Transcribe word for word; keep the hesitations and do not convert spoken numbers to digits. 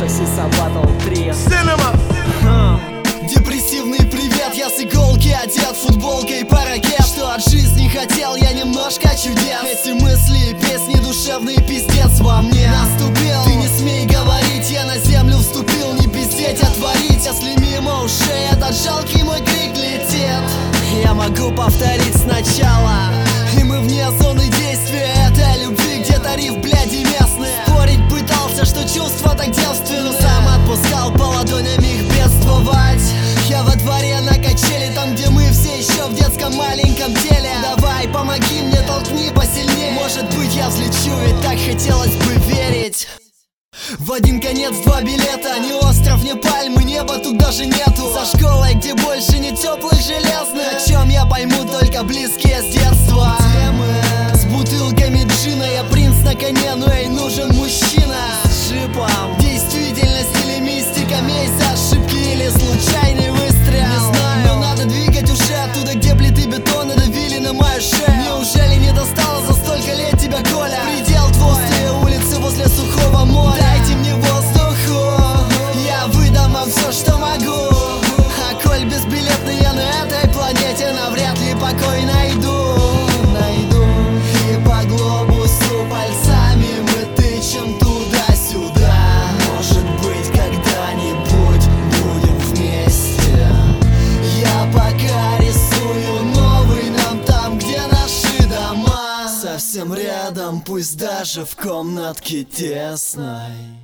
Сиса Батл три. Депрессивный привет, я с иголки одет футболкой по ракет. Что от жизни хотел я немножко чудес. Эти мысли, песни, душевный пиздец во мне наступил. Ты не смей говорить, я на землю вступил. Не пиздеть, а творить, если мимо ушей этот жалкий мой крик летит. Я могу повторить сначала, и мы вне зоны действия этой любви, где тариф, бляди, местные. Спорить пытался, что чувства так девственны, сам отпускал по ладоням их бедствовать. Я во дворе на качели, там, где мы все еще в детском маленьком теле. Давай, помоги мне, толкни посильнее. Может быть, я взлечу, ведь так хотелось бы верить. В один конец два билета, ни остров, ни пальмы, неба тут даже нету. За школой, где больше не теплых железных, о чем я пойму только близкие с детства. Где мы? С бутылками джина, я принц на коне, но ей нужен мужчина с шипом. Действительность или мистика, месть за ошибки или случайный выстрел, не знаю, но надо двигать уже оттуда, где плиты бетона давили на мою шею. Неужели не достало за столько лет тебя, Коля? Предел твой, пустые улицы возле сухого моря. Дайте мне воздуху, я выдам вам все, что могу. А коль безбилетный я на этой планете, навряд ли покой найду. Найду. И по глобусу пальцами мы тычем туда-сюда. Может быть, когда-нибудь будем вместе. Я пока рисую новый нам там, где наши дома. Совсем рядом, пусть даже в комнатке тесной.